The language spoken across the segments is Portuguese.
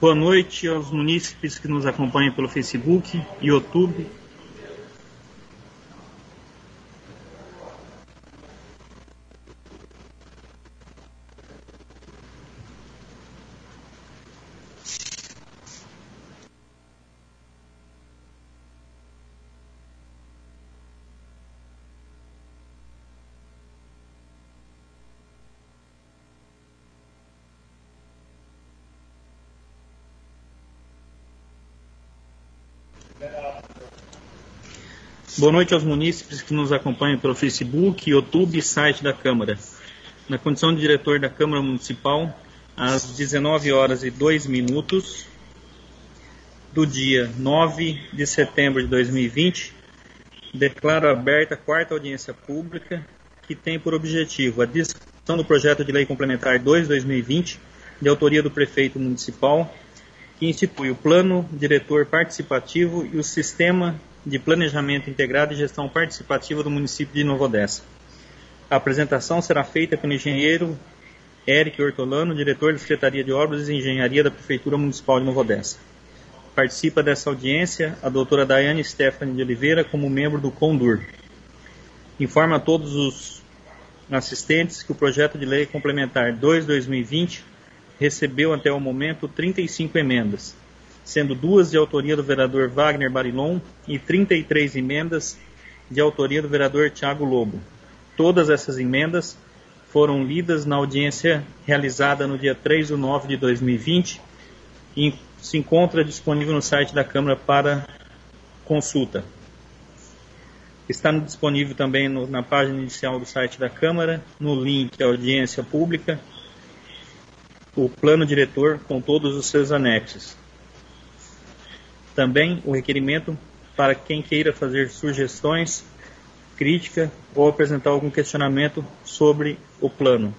Boa noite aos munícipes que nos acompanham pelo Facebook, YouTube. Boa noite aos munícipes que nos acompanham pelo Facebook, YouTube e site da Câmara. Na condição de diretor da Câmara Municipal, às 19h02 do dia 9 de setembro de 2020, declaro aberta a quarta audiência pública, que tem por objetivo a discussão do projeto de lei complementar 2/2020, de autoria do prefeito municipal, que institui o Plano Diretor Participativo e o Sistema de Planejamento Integrado e Gestão Participativa do município de Nova Odessa. A apresentação será feita pelo engenheiro Eric Ortolano, diretor da Secretaria de Obras e Engenharia da Prefeitura Municipal de Nova Odessa. Participa dessa audiência a doutora Daiane Stephanie de Oliveira como membro do CONDUR. Informa a todos os assistentes que o projeto de lei complementar 2/2020 recebeu até o momento 35 emendas, sendo 2 de autoria do vereador Wagner Barilon e 33 emendas de autoria do vereador Tiago Lobo. Todas essas emendas foram lidas na audiência realizada no dia 3/9 de 2020 e se encontra disponível no site da Câmara para consulta. Está disponível também na página inicial do site da Câmara, no link Audiência Pública, o plano diretor com todos os seus anexos. Também o requerimento para quem queira fazer sugestões, crítica ou apresentar algum questionamento sobre o plano.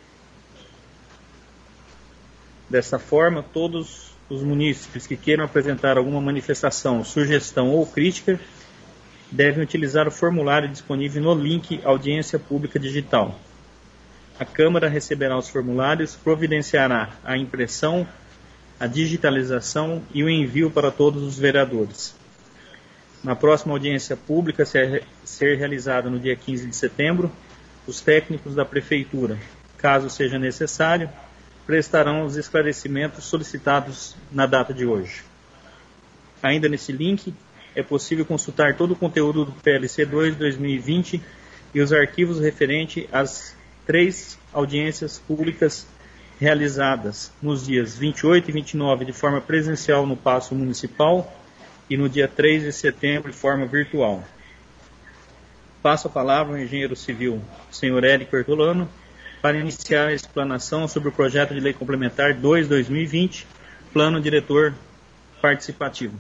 Dessa forma, todos os munícipes que queiram apresentar alguma manifestação, sugestão ou crítica devem utilizar o formulário disponível no link Audiência Pública Digital. A Câmara receberá os formulários, providenciará a impressão, a digitalização e o envio para todos os vereadores. Na próxima audiência pública, ser realizada no dia 15 de setembro, os técnicos da Prefeitura, caso seja necessário, prestarão os esclarecimentos solicitados na data de hoje. Ainda nesse link, é possível consultar todo o conteúdo do PLC 2/2020 e os arquivos referentes às 3 audiências públicas realizadas nos dias 28 e 29 de forma presencial no Paço Municipal e no dia 3 de setembro de forma virtual. Passo a palavra ao engenheiro civil, senhor Eric Ortolano, para iniciar a explanação sobre o projeto de lei complementar 2/2020, Plano Diretor Participativo.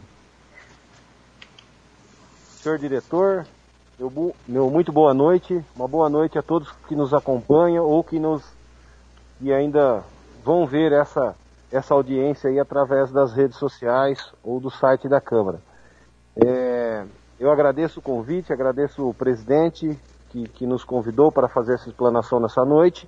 Senhor diretor, meu muito boa noite, uma boa noite a todos que nos acompanham ou que ainda vão ver essa audiência aí através das redes sociais ou do site da Câmara. Eu agradeço o convite, agradeço o presidente que nos convidou para fazer essa explanação nessa noite.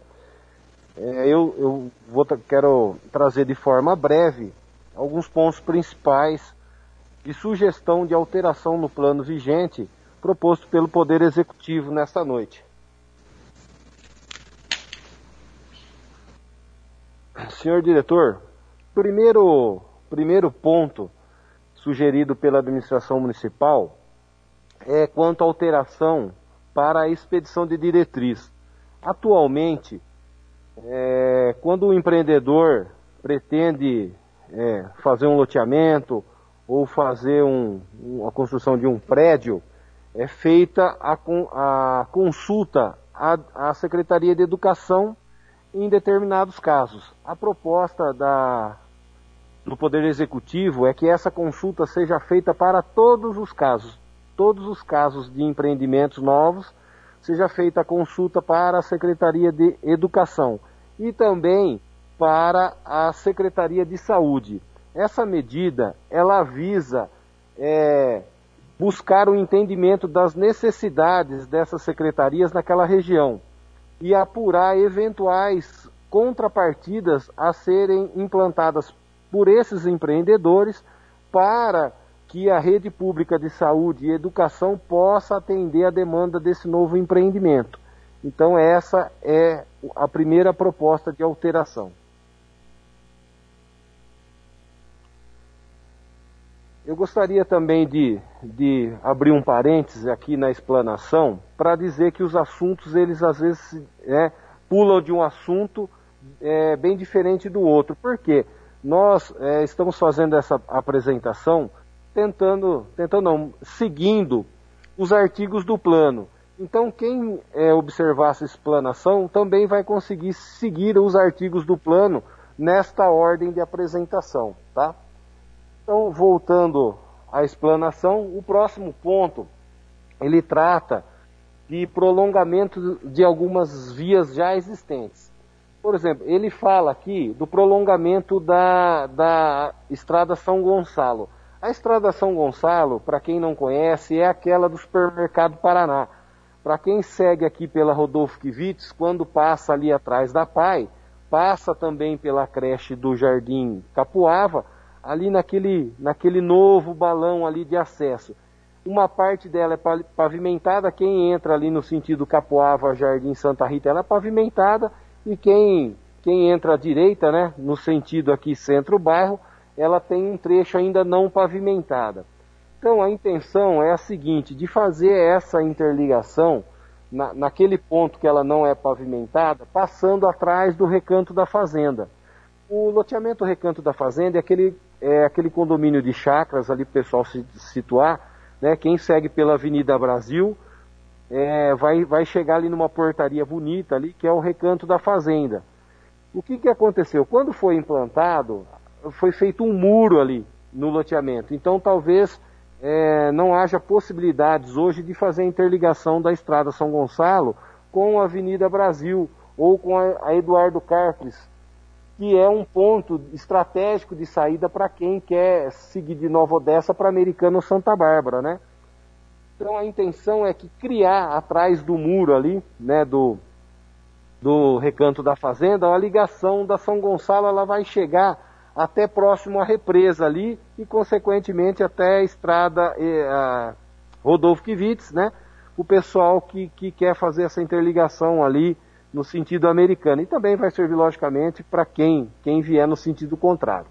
Quero trazer de forma breve alguns pontos principais de sugestão de alteração no plano vigente proposto pelo Poder Executivo nesta noite. Senhor diretor, primeiro ponto sugerido pela administração municipal é quanto à alteração para a expedição de diretriz. Atualmente, quando o empreendedor pretende fazer um loteamento ou fazer a construção de um prédio, é feita a consulta à Secretaria de Educação em determinados casos. A proposta do Poder Executivo é que essa consulta seja feita para todos os casos de empreendimentos novos, seja feita a consulta para a Secretaria de Educação e também para a Secretaria de Saúde. Essa medida, ela visa buscar o entendimento das necessidades dessas secretarias naquela região e apurar eventuais contrapartidas a serem implantadas por esses empreendedores para que a rede pública de saúde e educação possa atender a demanda desse novo empreendimento. Então essa é a primeira proposta de alteração. Eu gostaria também de abrir um parêntese aqui na explanação para dizer que os assuntos, eles às vezes pulam de um assunto bem diferente do outro. Por quê? Nós estamos fazendo essa apresentação seguindo os artigos do plano. Então quem observar essa explanação também vai conseguir seguir os artigos do plano nesta ordem de apresentação, tá? Então, voltando à explanação, o próximo ponto, ele trata de prolongamento de algumas vias já existentes. Por exemplo, ele fala aqui do prolongamento da Estrada São Gonçalo. A Estrada São Gonçalo, para quem não conhece, é aquela do Supermercado Paraná. Para quem segue aqui pela Rodolfo Kivitz, quando passa ali atrás da PAI, passa também pela creche do Jardim Capuava, ali naquele novo balão ali de acesso. Uma parte dela é pavimentada, quem entra ali no sentido Capuava, Jardim Santa Rita, ela é pavimentada, e quem entra à direita, né, no sentido aqui centro-bairro, ela tem um trecho ainda não pavimentada. Então a intenção é a seguinte, de fazer essa interligação naquele ponto que ela não é pavimentada, passando atrás do Recanto da Fazenda. O loteamento Recanto da Fazenda é aquele condomínio de chácaras ali para o pessoal se situar, né? Quem segue pela Avenida Brasil vai chegar ali numa portaria bonita ali, que é o Recanto da Fazenda. O que aconteceu? Quando foi implantado, foi feito um muro ali no loteamento. Então talvez não haja possibilidades hoje de fazer a interligação da Estrada São Gonçalo com a Avenida Brasil ou com a Eduardo Carpes, que é um ponto estratégico de saída para quem quer seguir de Nova Odessa para Americana ou Santa Bárbara, né? Então a intenção é que criar atrás do muro ali, né, do Recanto da Fazenda, a ligação da São Gonçalo, ela vai chegar até próximo à represa ali e consequentemente até a estrada Rodolfo Kivitz, né? O pessoal que quer fazer essa interligação ali no sentido americano. E também vai servir, logicamente, para quem vier no sentido contrário.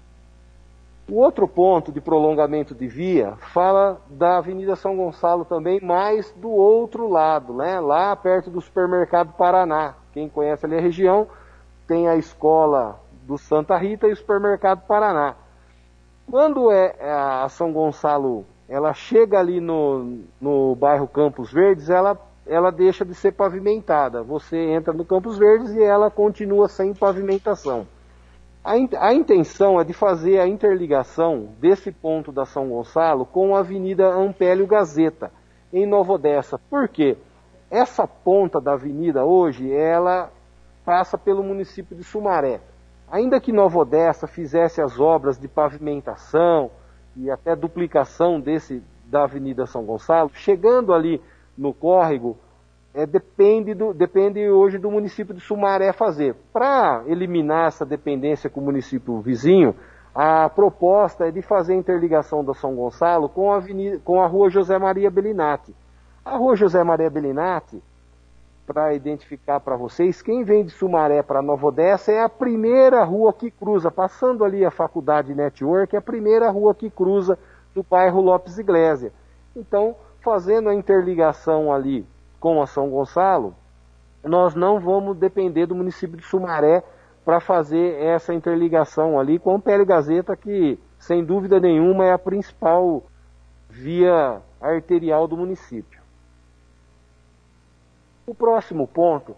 O outro ponto de prolongamento de via fala da Avenida São Gonçalo também, mas do outro lado, né? Lá perto do Supermercado Paraná. Quem conhece ali a região, tem a escola do Santa Rita e o Supermercado Paraná. Quando a São Gonçalo ela chega ali no bairro Campos Verdes, ela deixa de ser pavimentada. Você entra no Campos Verdes e ela continua sem pavimentação. A intenção é de fazer a interligação desse ponto da São Gonçalo com a Avenida Ampélio Gazeta, em Nova Odessa. Por quê? Essa ponta da avenida hoje, ela passa pelo município de Sumaré. Ainda que Nova Odessa fizesse as obras de pavimentação e até duplicação da Avenida São Gonçalo, chegando ali no córrego, depende hoje do município de Sumaré fazer. Para eliminar essa dependência com o município vizinho, a proposta é de fazer a interligação da São Gonçalo com a Rua José Maria Bellinati. A Rua José Maria Bellinati, para identificar para vocês, quem vem de Sumaré para Nova Odessa é a primeira rua que cruza, passando ali a Faculdade Network, é a primeira rua que cruza do bairro Lopes Iglesia. Então, fazendo a interligação ali com a São Gonçalo, nós não vamos depender do município de Sumaré para fazer essa interligação ali com o Ampélio Gazeta, que, sem dúvida nenhuma, é a principal via arterial do município. O próximo ponto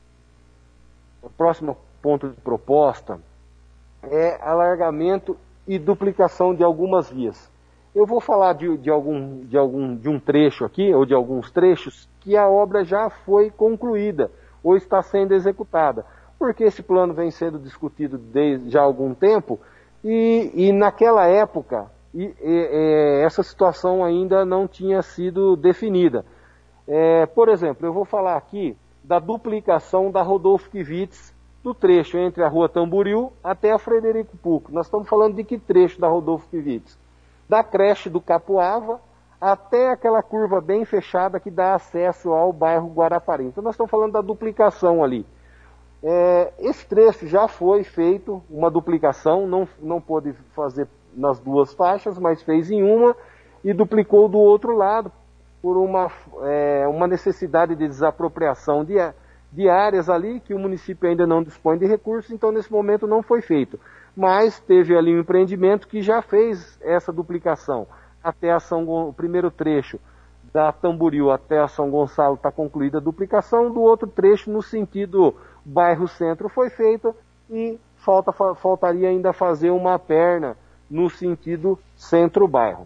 de proposta é alargamento e duplicação de algumas vias. Eu vou falar de um trecho aqui, ou de alguns trechos, que a obra já foi concluída, ou está sendo executada, porque esse plano vem sendo discutido desde já há algum tempo, e naquela época, essa situação ainda não tinha sido definida. Por exemplo, eu vou falar aqui da duplicação da Rodolfo Kivitz do trecho entre a Rua Tamboril até a Frederico Pucco. Nós estamos falando de que trecho da Rodolfo Pivitz? Da creche do Capuava até aquela curva bem fechada que dá acesso ao bairro Guarapari. Então nós estamos falando da duplicação ali. Esse trecho já foi feito, uma duplicação, não pôde fazer nas duas faixas, mas fez em uma e duplicou do outro lado por uma necessidade de desapropriação de áreas ali que o município ainda não dispõe de recursos, então nesse momento não foi feito. Mas teve ali um empreendimento que já fez essa duplicação. Até o primeiro trecho da Tamboril até a São Gonçalo está concluída a duplicação, do outro trecho no sentido bairro centro foi feita e faltaria ainda fazer uma perna no sentido centro-bairro.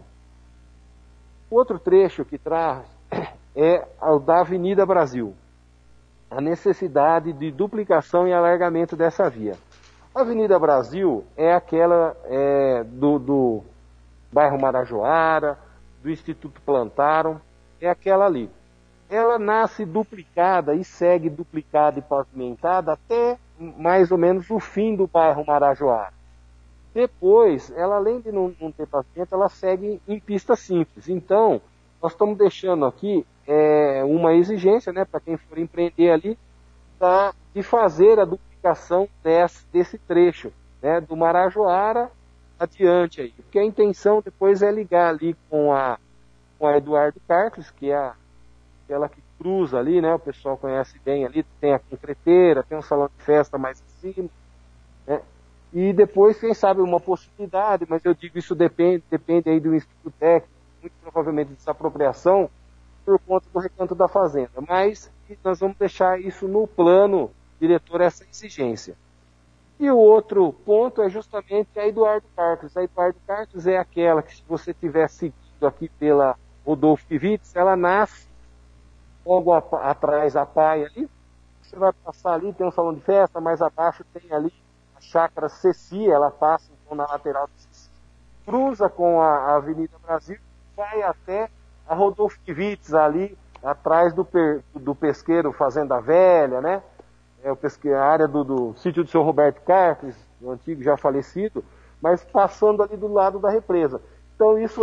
O outro trecho que traz é o da Avenida Brasil, a necessidade de duplicação e alargamento dessa via. A Avenida Brasil é aquela do bairro Marajoara, do Instituto Plantarum, é aquela ali. Ela nasce duplicada e segue duplicada e pavimentada até mais ou menos o fim do bairro Marajoara. Depois, ela além de não ter pavimento, ela segue em pista simples. Então, nós estamos deixando aqui uma exigência, né, para quem for empreender ali, de fazer a duplicação desse trecho, né, do Marajoara adiante aí, porque a intenção depois é ligar ali com a Eduardo Carcles, que é aquela que cruza ali, né, o pessoal conhece bem ali, tem a concreteira, tem um salão de festa mais acima, né, e depois, quem sabe, uma possibilidade, mas eu digo isso depende aí do Instituto Técnico, muito provavelmente desapropriação, por conta do Recanto da Fazenda, mas nós vamos deixar isso no plano diretor, essa exigência. E o outro ponto é justamente a Eduardo Carcles. A Eduardo Carcles é aquela que, se você tiver seguido aqui pela Rodolfo Pivitz, ela nasce logo atrás da praia ali. Você vai passar ali, tem um salão de festa, mais abaixo tem ali a chácara Ceci, ela passa então na lateral do Ceci, cruza com a Avenida Brasil, vai até a Rodolfo Pivitz ali, atrás do pesqueiro Fazenda Velha, né? A área do sítio do seu Roberto Carcles, o antigo já falecido, mas passando ali do lado da represa. Então isso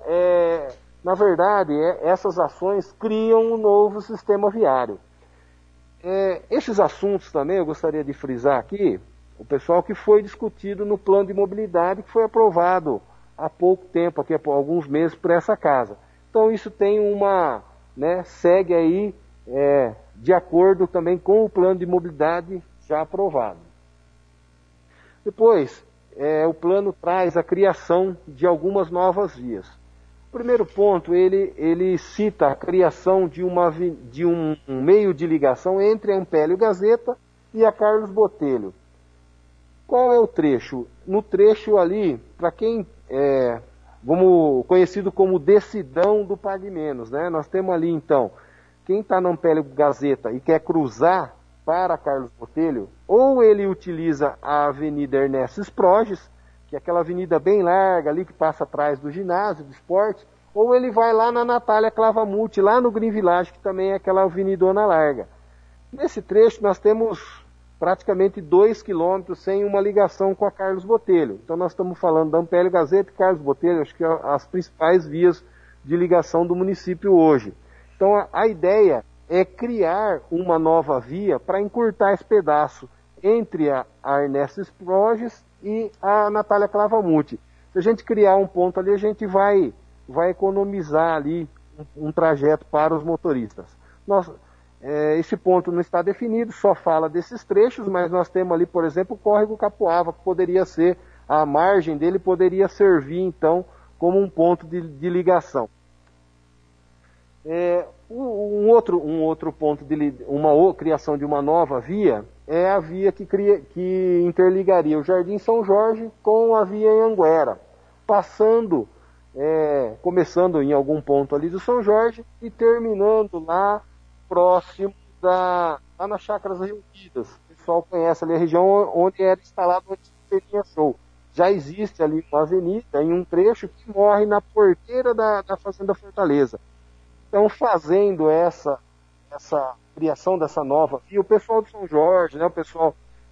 na verdade, essas ações criam um novo sistema viário. Esses assuntos também eu gostaria de frisar aqui, o pessoal, que foi discutido no plano de mobilidade que foi aprovado há pouco tempo, aqui há alguns meses, por essa casa. Então isso tem segue aí de acordo também com o plano de mobilidade já aprovado. Depois, o plano traz a criação de algumas novas vias. O primeiro ponto, ele cita a criação de um meio de ligação entre a Ampélio Gazeta e a Carlos Botelho. Qual é o trecho? No trecho ali, para quem conhecido como Decidão do Pague Menos, né? Nós temos ali então, quem está na Ampélio Gazeta e quer cruzar para Carlos Botelho, ou ele utiliza a Avenida Ernesto Sproges, que é aquela avenida bem larga ali que passa atrás do ginásio, do esporte, ou ele vai lá na Natália Clavamuti, lá no Green Village, que também é aquela avenidona larga. Nesse trecho nós temos praticamente 2 quilômetros sem uma ligação com a Carlos Botelho. Então nós estamos falando da Ampélio Gazeta e Carlos Botelho, acho que as principais vias de ligação do município hoje. Então a ideia é criar uma nova via para encurtar esse pedaço entre a Ernesto Sproges e a Natália Clavamuti. Se a gente criar um ponto ali, a gente vai economizar ali um trajeto para os motoristas. Esse ponto não está definido, só fala desses trechos, mas nós temos ali, por exemplo, o Córrego Capuava, que poderia ser, a margem dele poderia servir, então, como um ponto de ligação. Um outro ponto de criação de uma nova via é a via que interligaria o Jardim São Jorge com a via Anhanguera, começando em algum ponto ali do São Jorge e terminando lá próximo lá nas Chácaras Reunidas. O pessoal conhece ali a região onde era instalado o Antigo Show. Já existe ali uma avenida em um trecho que morre na porteira da Fazenda Fortaleza. Então, fazendo essa criação dessa nova via, o pessoal de São Jorge, né, o pessoal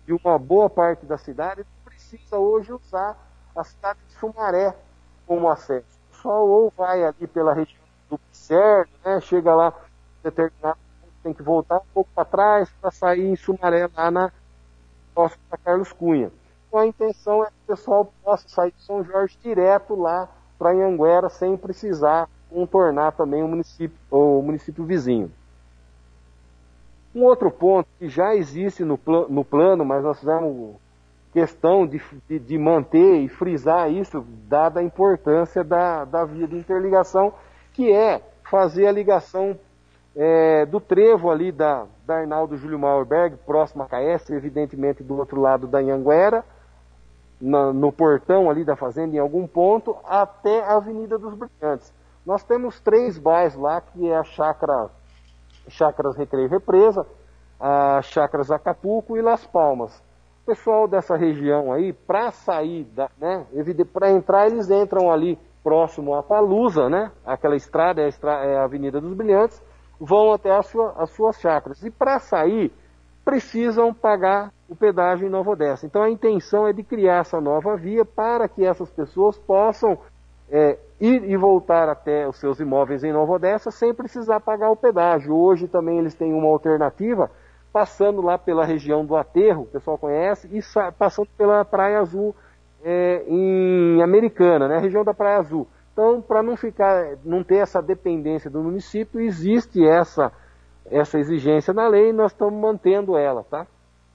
de uma boa parte da cidade, não precisa hoje usar a cidade de Sumaré como acesso. O pessoal ou vai ali pela região do Picerno, né, chega lá, determinado, tem que voltar um pouco para trás para sair em Sumaré, lá na próximo da Carlos Cunha. Então a intenção é que o pessoal possa sair de São Jorge direto lá para Anhanguera, sem precisar contornar também o município vizinho. Um outro ponto que já existe no plano, mas nós fizemos questão de manter e frisar isso, dada a importância da via de interligação, que é fazer a ligação do trevo ali da Arnaldo Júlio Mauerberg, próximo a Caestre, evidentemente do outro lado da Anhanguera, no portão ali da fazenda, em algum ponto, até a Avenida dos Brilhantes. Nós temos 3 bairros lá, que é a Chácaras Recreio Represa, a Chácaras Acapulco e Las Palmas. O pessoal dessa região aí, para sair, para entrar, eles entram ali próximo à Palusa, né? Aquela estrada é a Avenida dos Brilhantes, vão até as suas chácaras. E para sair, precisam pagar o pedágio em Nova Odessa. Então a intenção é de criar essa nova via para que essas pessoas possam ir e voltar até os seus imóveis em Nova Odessa sem precisar pagar o pedágio. Hoje também eles têm uma alternativa, passando lá pela região do Aterro, o pessoal conhece, e passando pela Praia Azul em Americana, né, a região da Praia Azul. Então, para não ter essa dependência do município, existe essa exigência na lei e nós estamos mantendo ela, tá?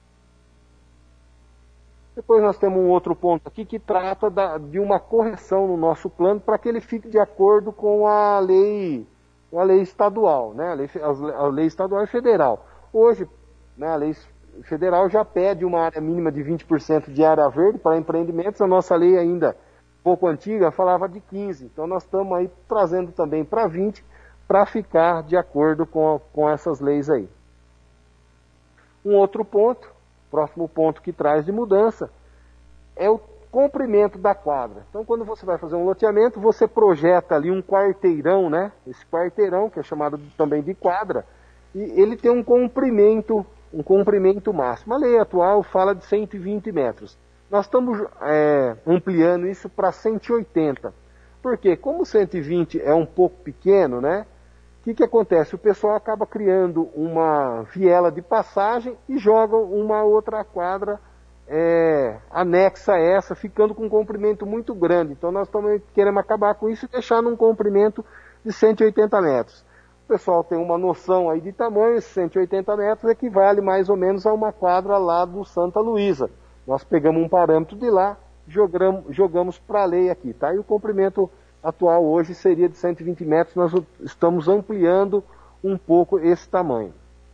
Depois nós temos um outro ponto aqui que trata de uma correção no nosso plano para que ele fique de acordo com a lei estadual, né? A lei estadual e federal. Hoje, né, a lei federal já pede uma área mínima de 20% de área verde para empreendimentos. A nossa lei ainda pouco antiga falava de 15%. Então nós estamos aí trazendo também para 20% para ficar de acordo com essas leis aí. Um outro ponto, próximo ponto que traz de mudança, é o comprimento da quadra. Então, quando você vai fazer um loteamento, você projeta ali um quarteirão, né? Esse quarteirão, que é chamado também de quadra, e ele tem um comprimento máximo. A lei atual fala de 120 metros. Nós estamos ampliando isso para 180. Por quê? Como 120 é um pouco pequeno, né? O que acontece? O pessoal acaba criando uma viela de passagem e joga uma outra quadra anexa a essa, ficando com um comprimento muito grande. Então nós também queremos acabar com isso e deixar num comprimento de 180 metros. O pessoal tem uma noção aí de tamanho, esses 180 metros equivale mais ou menos a uma quadra lá do Santa Luísa. Nós pegamos um parâmetro de lá, jogamos para a lei aqui, tá? E o comprimento atual hoje seria de 120 metros, nós estamos ampliando um pouco esse tamanho.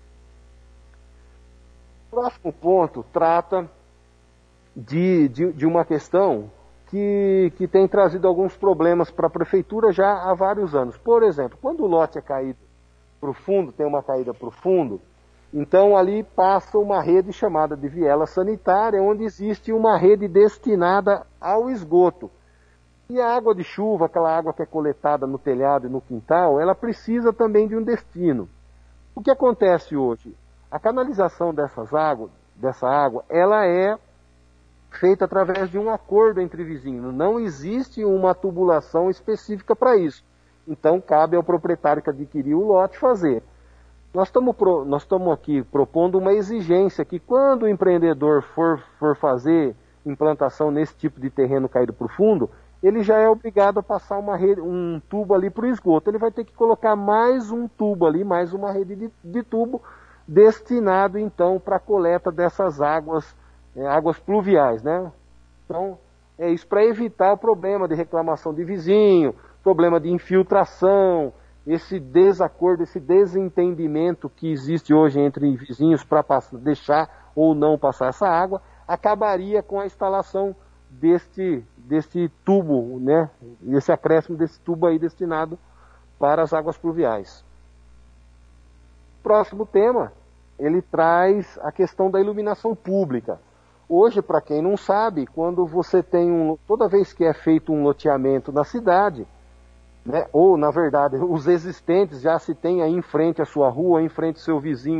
O próximo ponto trata de uma questão que tem trazido alguns problemas para a prefeitura já há vários anos. Por exemplo, quando o lote é caído para o fundo, tem uma caída para o fundo, então ali passa uma rede chamada de viela sanitária, onde existe uma rede destinada ao esgoto. E a água de chuva, aquela água que é coletada no telhado e no quintal, ela precisa também de um destino. O que acontece hoje? A canalização dessa água, ela é feita através de um acordo entre vizinhos. Não existe uma tubulação específica para isso. Então, cabe ao proprietário que adquiriu o lote fazer. Nós estamos aqui propondo uma exigência que quando o empreendedor for fazer implantação nesse tipo de terreno caído para o fundo, ele já é obrigado a passar um tubo ali para o esgoto. Ele vai ter que colocar mais um tubo ali, mais uma rede de tubo, destinado então para a coleta dessas águas pluviais, né? Então, é isso para evitar o problema de reclamação de vizinho, problema de infiltração, esse desacordo, esse desentendimento que existe hoje entre vizinhos para deixar ou não passar essa água, acabaria com a instalação deste tubo, né? Esse acréscimo desse tubo aí destinado para as águas pluviais. Próximo tema, ele traz a questão da iluminação pública. Hoje, para quem não sabe, quando você tem toda vez que é feito um loteamento na cidade, né, ou na verdade os existentes já se tem aí em frente à sua rua, em frente ao seu vizinho,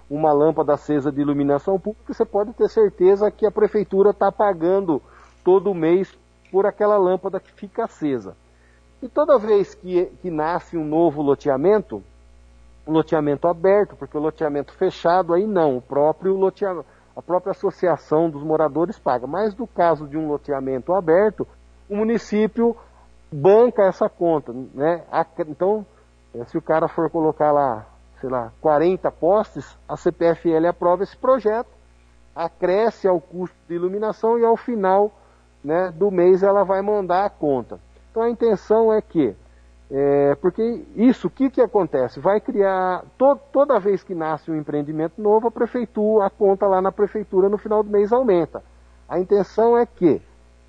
uma lâmpada acesa de iluminação pública, você pode ter certeza que a prefeitura está pagando todo mês por aquela lâmpada que fica acesa. E toda vez que nasce um novo loteamento, um loteamento aberto, porque o loteamento fechado aí não, a própria associação dos moradores paga. Mas no caso de um loteamento aberto, o município banca essa conta, né? Então, se o cara for colocar lá, sei lá, 40 postes, a CPFL aprova esse projeto, acresce ao custo de iluminação e ao final, né, do mês ela vai mandar a conta. Então a intenção é que, porque isso, o que acontece? Vai criar, toda vez que nasce um empreendimento novo, a conta lá na prefeitura no final do mês aumenta. A intenção é que,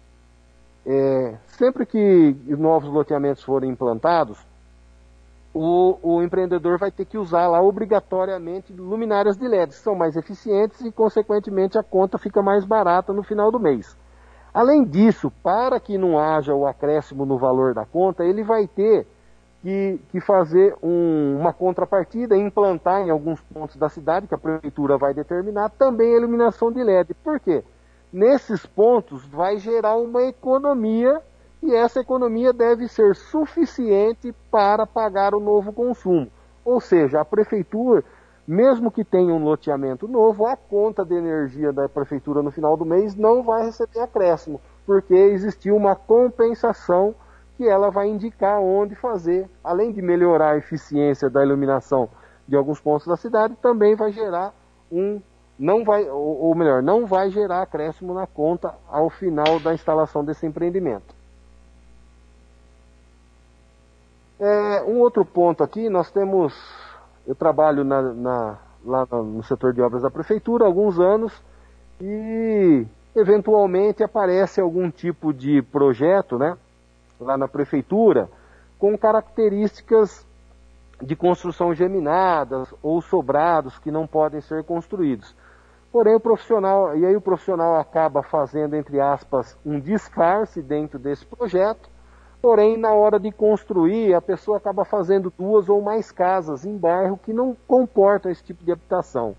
sempre que novos loteamentos forem implantados, o empreendedor vai ter que usar lá obrigatoriamente luminárias de LED, que são mais eficientes e, consequentemente, a conta fica mais barata no final do mês. Além disso, para que não haja o acréscimo no valor da conta, ele vai ter que fazer uma contrapartida e implantar em alguns pontos da cidade, que a prefeitura vai determinar, também a iluminação de LED. Por quê? Nesses pontos vai gerar uma economia e essa economia deve ser suficiente para pagar o novo consumo. Ou seja, a prefeitura, mesmo que tenha um loteamento novo, a conta de energia da prefeitura no final do mês não vai receber acréscimo, porque existiu uma compensação que ela vai indicar onde fazer. Além de melhorar a eficiência da iluminação de alguns pontos da cidade, também vai gerar não vai gerar acréscimo na conta ao final da instalação desse empreendimento. Um outro ponto aqui, eu trabalho lá no setor de obras da prefeitura há alguns anos e eventualmente aparece algum tipo de projeto, né, lá na prefeitura com características de construção geminadas ou sobrados que não podem ser construídos. Porém o profissional acaba fazendo, entre aspas, um disfarce dentro desse projeto. Porém, na hora de construir, a pessoa acaba fazendo 2 ou mais casas em bairro que não comportam esse tipo de habitação.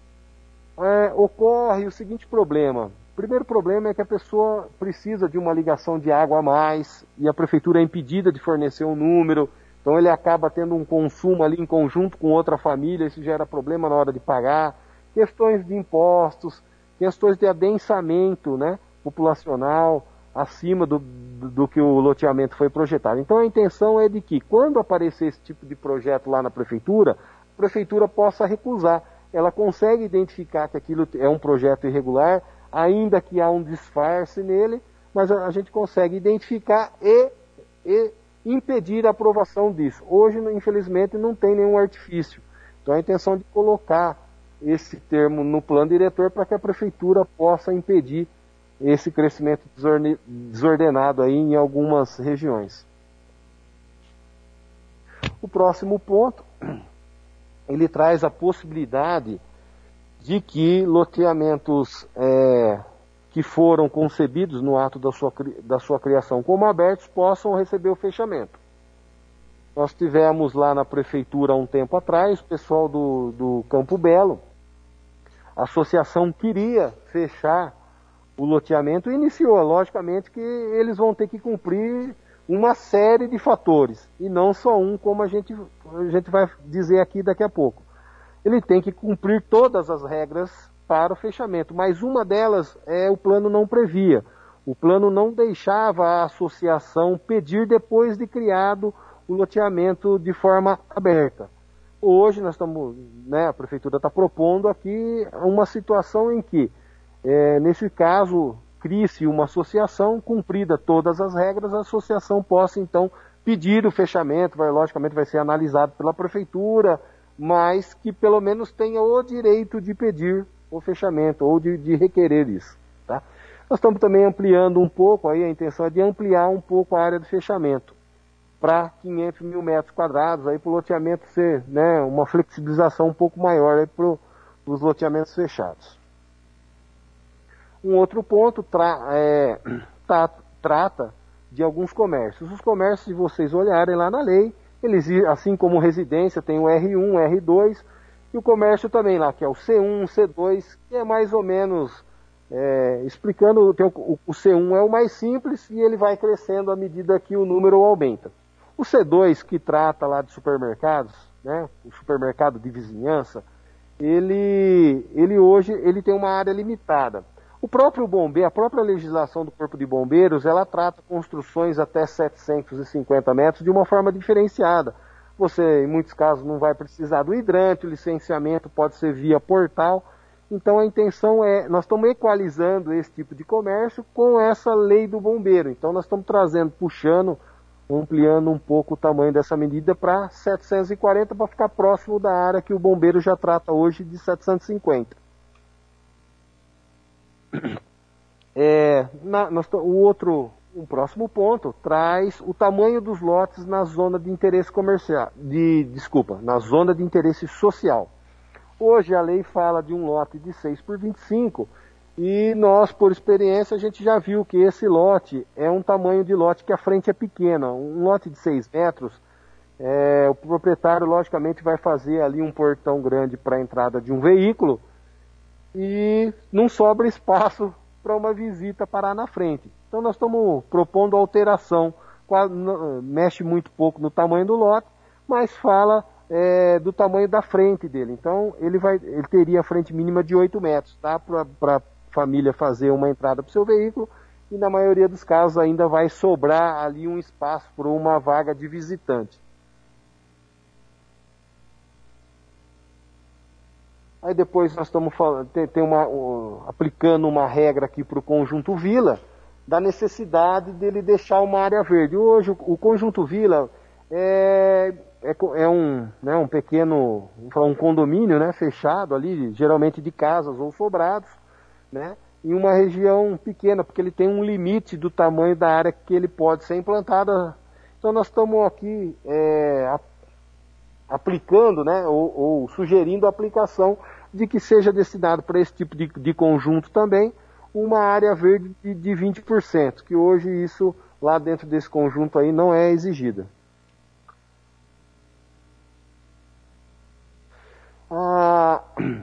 Ocorre o seguinte problema. O primeiro problema é que a pessoa precisa de uma ligação de água a mais e a prefeitura é impedida de fornecer um número. Então ele acaba tendo um consumo ali em conjunto com outra família, isso gera problema na hora de pagar. Questões de impostos, questões de adensamento, né, populacional, acima do que o loteamento foi projetado. Então a intenção é de que, quando aparecer esse tipo de projeto lá na prefeitura, a prefeitura possa recusar. Ela consegue identificar que aquilo é um projeto irregular, ainda que há um disfarce nele, mas a gente consegue identificar e impedir a aprovação disso. Hoje, infelizmente, não tem nenhum artifício. Então a intenção de colocar esse termo no plano diretor para que a prefeitura possa impedir esse crescimento desordenado aí em algumas regiões. O próximo ponto, ele traz a possibilidade de que loteamentos que foram concebidos no ato da sua criação como abertos possam receber o fechamento. Nós tivemos lá na prefeitura há um tempo atrás, o pessoal do Campo Belo, a associação queria fechar o loteamento e iniciou. Logicamente que eles vão ter que cumprir uma série de fatores, e não só um, como a gente vai dizer aqui daqui a pouco. Ele tem que cumprir todas as regras para o fechamento, mas uma delas o plano não previa. O plano não deixava a associação pedir depois de criado o loteamento de forma aberta. Hoje nós estamos, a prefeitura está propondo aqui uma situação em que, nesse caso, crie-se uma associação, cumprida todas as regras, a associação possa então pedir o fechamento, logicamente vai ser analisado pela prefeitura, mas que pelo menos tenha o direito de pedir o fechamento ou de requerer isso. Tá? Nós estamos também ampliando um pouco, aí a intenção é de ampliar um pouco a área de fechamento para 500 mil metros quadrados, aí para o loteamento ser uma flexibilização um pouco maior para os loteamentos fechados. Um outro ponto trata de alguns comércios. Os comércios, se vocês olharem lá na lei, eles, assim como residência, tem o R1, R2, E o comércio também lá, que é o C1, C2, que é mais ou menos explicando, o C1 é o mais simples e ele vai crescendo à medida que o número aumenta. O C2, que trata lá de supermercados, né, o supermercado de vizinhança, ele hoje tem uma área limitada. O próprio bombeiro, a própria legislação do Corpo de Bombeiros, ela trata construções até 750 metros de uma forma diferenciada. Você, em muitos casos, não vai precisar do hidrante, o licenciamento pode ser via portal. Então a intenção nós estamos equalizando esse tipo de comércio com essa lei do bombeiro. Então nós estamos ampliando um pouco o tamanho dessa medida para 740 para ficar próximo da área que o bombeiro já trata hoje de 750. Um próximo ponto traz o tamanho dos lotes na zona de interesse comercial, na zona de interesse social. Hoje a lei fala de um lote de 6 por 25 e nós, por experiência, a gente já viu que esse lote é um tamanho de lote que a frente é pequena. Um lote de 6 metros, o proprietário, logicamente, vai fazer ali um portão grande para a entrada de um veículo e não sobra espaço para uma visita parar na frente. Então nós estamos propondo alteração, mexe muito pouco no tamanho do lote, mas fala do tamanho da frente dele. Então ele teria a frente mínima de 8 metros, tá? Para a família fazer uma entrada para o seu veículo, e na maioria dos casos ainda vai sobrar ali um espaço para uma vaga de visitante. Aí depois nós estamos aplicando uma regra aqui para o conjunto vila, da necessidade dele deixar uma área verde. Hoje o conjunto vila é um pequeno, um condomínio, né, fechado ali, geralmente de casas ou sobrados, né, em uma região pequena, porque ele tem um limite do tamanho da área que ele pode ser implantada. Então nós estamos aqui aplicando, né, ou sugerindo a aplicação de que seja destinado para esse tipo de conjunto também uma área verde de 20%, que hoje isso lá dentro desse conjunto aí não é exigida. Há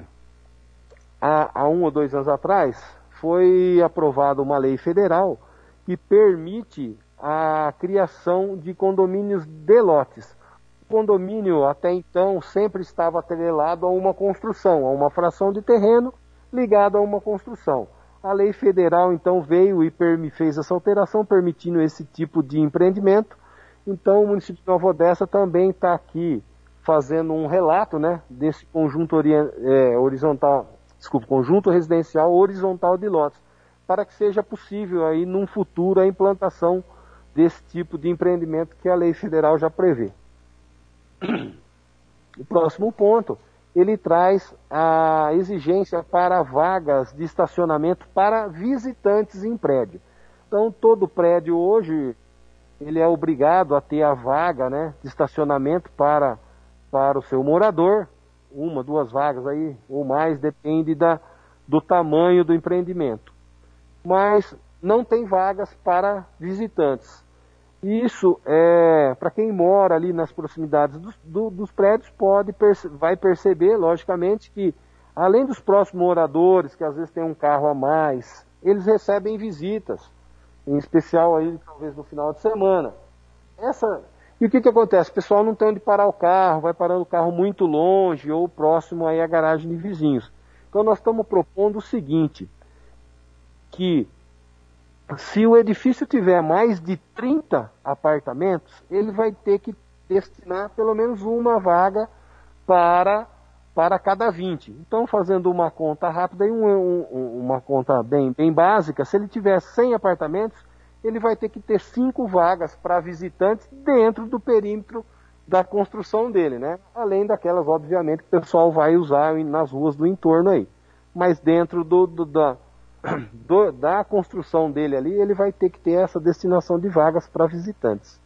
1 ou 2 anos atrás foi aprovada uma lei federal que permite a criação de condomínios de lotes. O condomínio até então sempre estava atrelado a uma construção, a uma fração de terreno ligada a uma construção. A lei federal então veio e fez essa alteração permitindo esse tipo de empreendimento. Então o município de Nova Odessa também está aqui fazendo um relato, né, desse conjunto conjunto residencial horizontal de lotes, para que seja possível aí num futuro a implantação desse tipo de empreendimento que a lei federal já prevê. O próximo ponto, ele traz a exigência para vagas de estacionamento para visitantes em prédio. Então todo prédio hoje ele é obrigado a ter a vaga, né, de estacionamento para o seu morador, 1, 2 vagas aí, ou mais, depende do tamanho do empreendimento. Mas não tem vagas para visitantes. Isso, para quem mora ali nas proximidades dos prédios, vai perceber, logicamente, que além dos próximos moradores, que às vezes têm um carro a mais, eles recebem visitas, em especial aí, talvez no final de semana. E o que acontece? O pessoal não tem onde parar o carro, vai parando o carro muito longe ou próximo aí à garagem de vizinhos. Então nós estamos propondo o seguinte, que se o edifício tiver mais de 30 apartamentos, ele vai ter que destinar pelo menos uma vaga para cada 20. Então, fazendo uma conta rápida e uma conta bem básica, se ele tiver 100 apartamentos, ele vai ter que ter 5 vagas para visitantes dentro do perímetro da construção dele, né? Além daquelas, obviamente, que o pessoal vai usar nas ruas do entorno aí. Mas dentro da construção dele ali, ele vai ter que ter essa destinação de vagas para visitantes.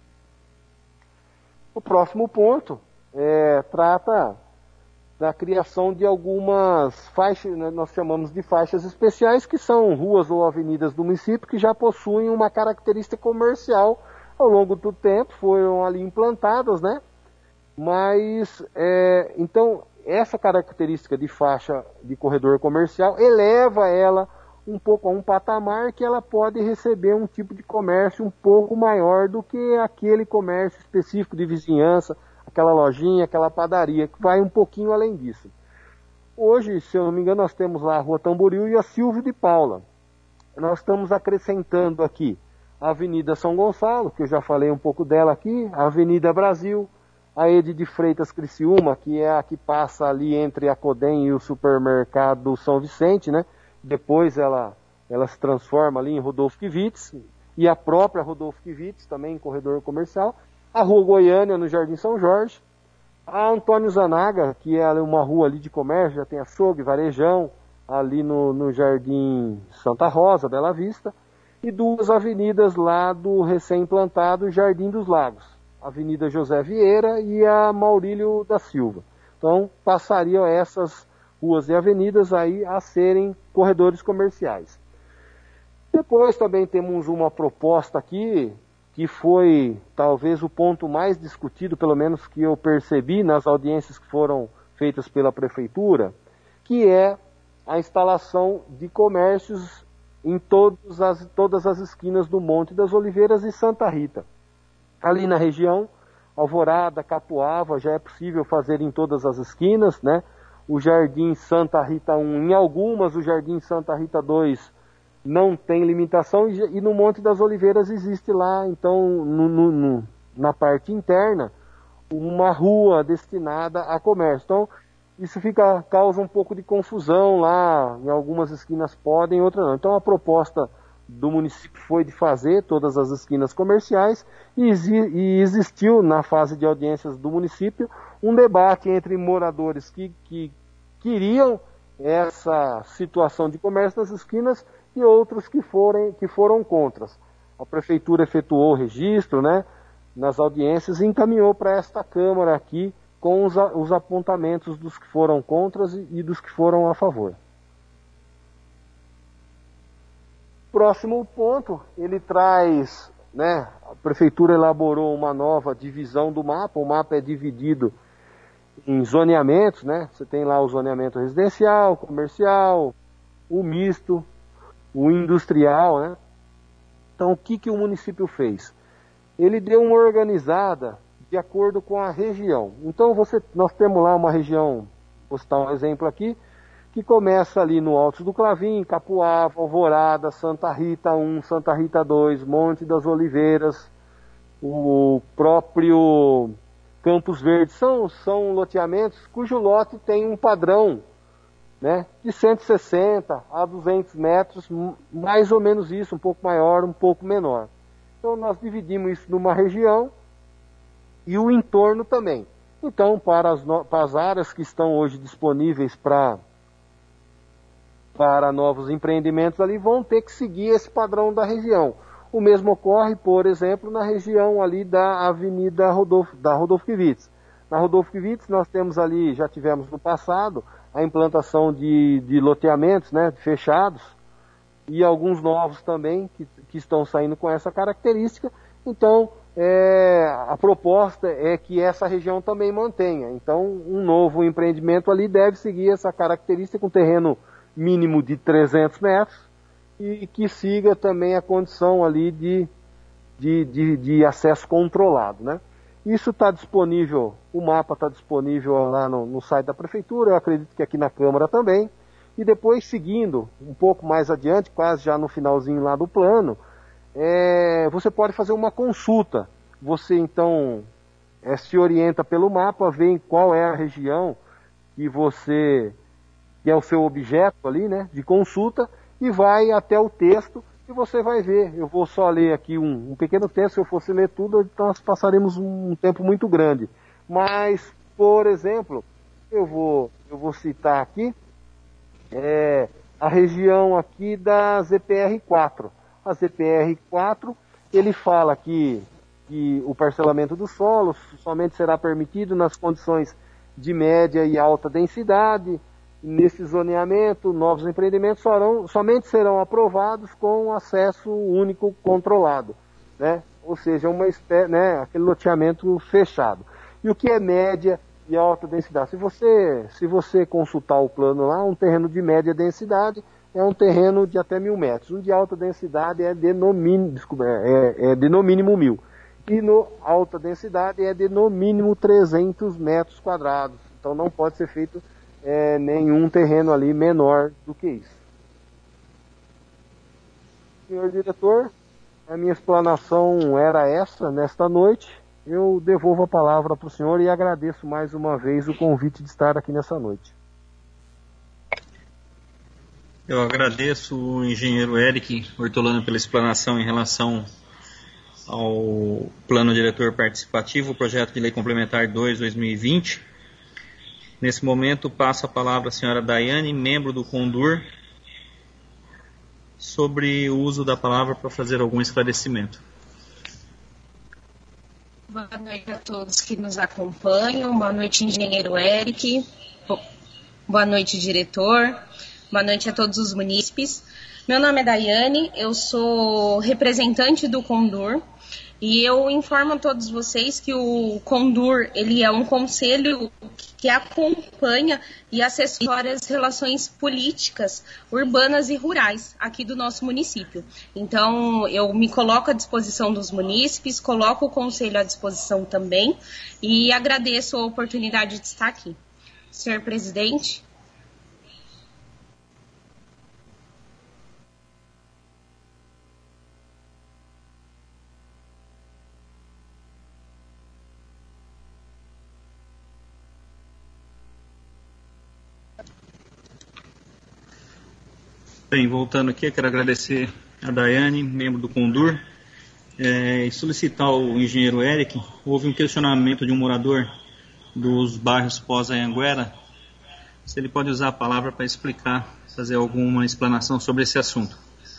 O próximo ponto trata da criação de algumas faixas, né, nós chamamos de faixas especiais, que são ruas ou avenidas do município que já possuem uma característica comercial ao longo do tempo, foram ali implantadas, né? Mas, então, essa característica de faixa de corredor comercial eleva ela um pouco a um patamar que ela pode receber um tipo de comércio um pouco maior do que aquele comércio específico de vizinhança, aquela lojinha, aquela padaria, que vai um pouquinho além disso. Hoje, se eu não me engano, nós temos lá a Rua Tamboril e a Silvio de Paula. Nós estamos acrescentando aqui a Avenida São Gonçalo, que eu já falei um pouco dela aqui, a Avenida Brasil, a Ede de Freitas Criciúma, que é a que passa ali entre a Codem e o supermercado São Vicente, né? Depois ela se transforma ali em Rodolfo Kivitz, e a própria Rodolfo Kivitz, também em corredor comercial, a Rua Goiânia, no Jardim São Jorge, a Antônio Zanaga, que é uma rua ali de comércio, já tem açougue, varejão, ali no Jardim Santa Rosa, Bela Vista, e duas avenidas lá do recém-implantado Jardim dos Lagos, a Avenida José Vieira e a Maurílio da Silva. Então, passariam essas ruas e avenidas aí a serem corredores comerciais. Depois também temos uma proposta aqui, que foi talvez o ponto mais discutido, pelo menos que eu percebi nas audiências que foram feitas pela Prefeitura, que é a instalação de comércios em todas as esquinas do Monte das Oliveiras e Santa Rita. Ali na região, Alvorada, Capuava, já é possível fazer em todas as esquinas, né? O Jardim Santa Rita 1 em algumas, o Jardim Santa Rita 2 não tem limitação, e no Monte das Oliveiras existe lá, então, na parte interna, uma rua destinada a comércio. Então, isso causa um pouco de confusão lá, em algumas esquinas podem, em outras não. Então, a proposta do município foi de fazer todas as esquinas comerciais, e existiu, na fase de audiências do município, um debate entre moradores que queriam essa situação de comércio nas esquinas e outros que foram contra. A Prefeitura efetuou o registro, né, nas audiências e encaminhou para esta Câmara aqui com os apontamentos dos que foram contra e dos que foram a favor. Próximo ponto, ele traz, né, a Prefeitura elaborou uma nova divisão do mapa. O mapa é dividido em zoneamentos, né? Você tem lá o zoneamento residencial, comercial, o misto, o industrial, né? Então, o que o município fez? Ele deu uma organizada de acordo com a região. Então, nós temos lá uma região, vou citar um exemplo aqui, que começa ali no Alto do Clavim, Capuava, Alvorada, Santa Rita 1, Santa Rita 2, Monte das Oliveiras, o próprio Campos Verdes. São loteamentos cujo lote tem um padrão, né, de 160 a 200 metros, mais ou menos isso, um pouco maior, um pouco menor. Então nós dividimos isso numa região e o entorno também. Então, para as áreas que estão hoje disponíveis para novos empreendimentos ali, vão ter que seguir esse padrão da região. O mesmo ocorre, por exemplo, na região ali da Avenida Rodolfo Kivitz. Na Rodolfo Kivitz nós temos ali, já tivemos no passado, a implantação de loteamentos, né, fechados, e alguns novos também que estão saindo com essa característica. Então, a proposta é que essa região também mantenha. Então, um novo empreendimento ali deve seguir essa característica com terreno mínimo de 300 metros e que siga também a condição ali de acesso controlado, né? Isso está disponível, o mapa está disponível lá no site da Prefeitura, eu acredito que aqui na Câmara também. E depois, seguindo um pouco mais adiante, quase já no finalzinho lá do plano, você pode fazer uma consulta. Você, então, se orienta pelo mapa, vê em qual é a região que é o seu objeto ali, né, de consulta, e vai até o texto e você vai ver. Eu vou só ler aqui um pequeno texto. Se eu fosse ler tudo, então nós passaremos um tempo muito grande. Mas, por exemplo, eu vou citar aqui a região aqui da ZPR4. A ZPR4, ele fala que o parcelamento do solo somente será permitido nas condições de média e alta densidade. Nesse zoneamento, novos empreendimentos somente serão aprovados com acesso único controlado, né? Ou seja, uma espécie, né, aquele loteamento fechado. E o que é média de alta densidade. Se você consultar o plano lá, um terreno de média densidade é um terreno de até 1.000 metros. Um de alta densidade é de no mínimo 1.000. E no alta densidade é de no mínimo 300 metros quadrados. Então não pode ser feito nenhum terreno ali menor do que isso. Senhor diretor, a minha explanação era essa nesta noite. Eu devolvo a palavra para o senhor e agradeço mais uma vez o convite de estar aqui nessa noite. Eu agradeço o engenheiro Eric Hortolano pela explanação em relação ao Plano Diretor Participativo, projeto de lei complementar 2/2020. Nesse momento, passo a palavra à senhora Daiane, membro do CONDUR, sobre o uso da palavra para fazer algum esclarecimento. Boa noite a todos que nos acompanham. Boa noite, engenheiro Eric. Boa noite, diretor. Boa noite a todos os munícipes. Meu nome é Daiane, eu sou representante do CONDUR e eu informo a todos vocês que o CONDUR ele é um conselho que acompanha e assessora as relações políticas urbanas e rurais aqui do nosso município. Então, eu me coloco à disposição dos munícipes, coloco o conselho à disposição também e agradeço a oportunidade de estar aqui. Senhor presidente. Bem, voltando aqui, eu quero agradecer a Daiane, membro do CONDUR, e solicitar ao engenheiro Eric. Houve um questionamento de um morador dos bairros pós-Anhanguera, se ele pode usar a palavra para explicar, fazer alguma explanação sobre esse assunto.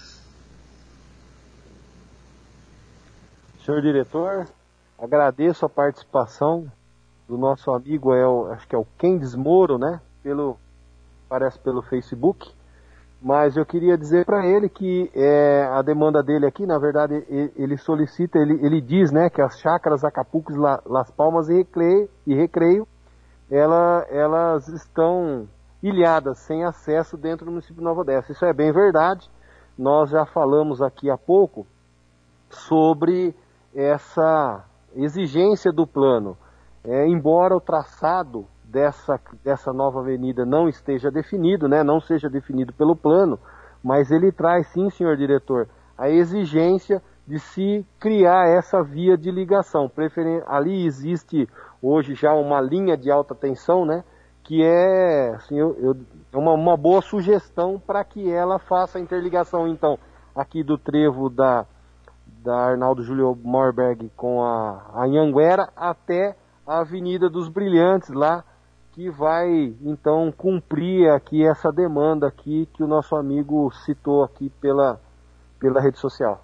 Senhor diretor, agradeço a participação do nosso amigo, acho que é o Kendes Moro, né? Parece pelo Facebook. Mas eu queria dizer para ele que a demanda dele aqui, na verdade, ele solicita, ele diz, né, que as chácaras Acapulco, Las Palmas e Recreio, elas estão ilhadas, sem acesso dentro do município de Nova Odessa. Isso é bem verdade. Nós já falamos aqui há pouco sobre essa exigência do plano. Embora o traçado dessa nova avenida não esteja definido, né, não seja definido pelo plano, mas ele traz sim, senhor diretor, a exigência de se criar essa via de ligação. Ali existe hoje já uma linha de alta tensão, né, que é assim, uma boa sugestão para que ela faça a interligação, então, aqui do trevo da Arnaldo Júlio Morberg com a Anhanguera até a Avenida dos Brilhantes lá, que vai, então, cumprir aqui essa demanda aqui que o nosso amigo citou aqui pela rede social.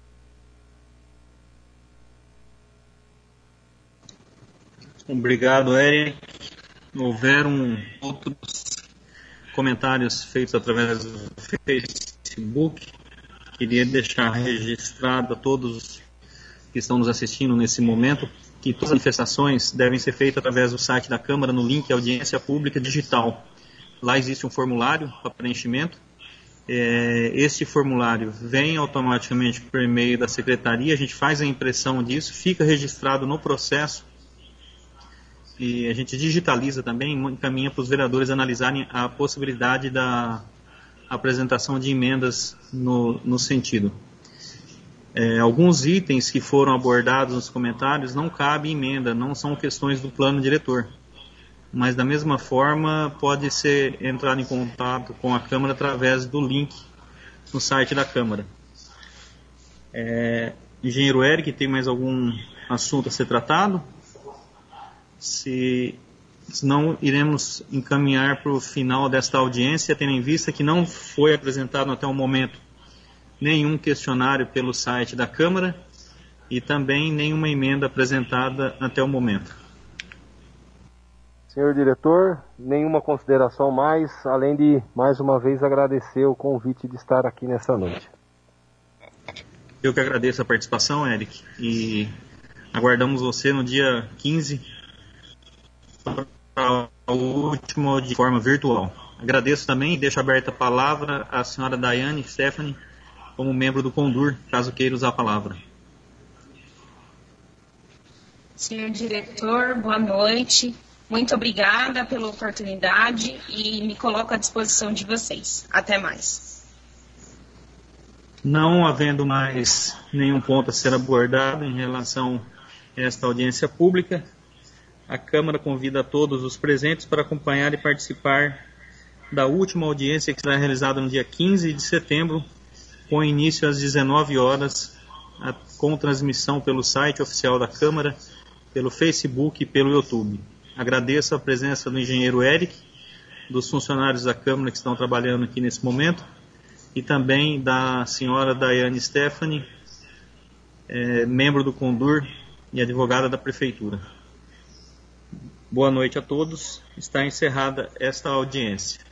Obrigado, Eric. Houveram outros comentários feitos através do Facebook. Queria deixar registrado a todos que estão nos assistindo nesse momento que todas as manifestações devem ser feitas através do site da Câmara, no link Audiência Pública Digital. Lá existe um formulário para preenchimento. Este formulário vem automaticamente por e-mail da Secretaria, a gente faz a impressão disso, fica registrado no processo e a gente digitaliza também e encaminha para os vereadores analisarem a possibilidade da apresentação de emendas no sentido. Alguns itens que foram abordados nos comentários não cabem emenda, não são questões do plano diretor. Mas da mesma forma pode ser entrado em contato com a Câmara através do link no site da Câmara. Engenheiro Eric, tem mais algum assunto a ser tratado? Se não, iremos encaminhar para o final desta audiência, tendo em vista que não foi apresentado até o momento nenhum questionário pelo site da Câmara e também nenhuma emenda apresentada até o momento. Senhor diretor, nenhuma consideração mais, além de, mais uma vez, agradecer o convite de estar aqui nessa noite. Eu que agradeço a participação, Eric, e aguardamos você no dia 15 para a última de forma virtual. Agradeço também e deixo aberta a palavra à senhora Daiane Stephanie, como membro do CONDUR, caso queira usar a palavra. Senhor diretor, boa noite. Muito obrigada pela oportunidade e me coloco à disposição de vocês. Até mais. Não havendo mais nenhum ponto a ser abordado em relação a esta audiência pública, a Câmara convida a todos os presentes para acompanhar e participar da última audiência que será realizada no dia 15 de setembro, com início às 19 horas, com transmissão pelo site oficial da Câmara, pelo Facebook e pelo YouTube. Agradeço a presença do engenheiro Eric, dos funcionários da Câmara que estão trabalhando aqui nesse momento, e também da senhora Daiane Stephanie, membro do CONDUR e advogada da Prefeitura. Boa noite a todos. Está encerrada esta audiência.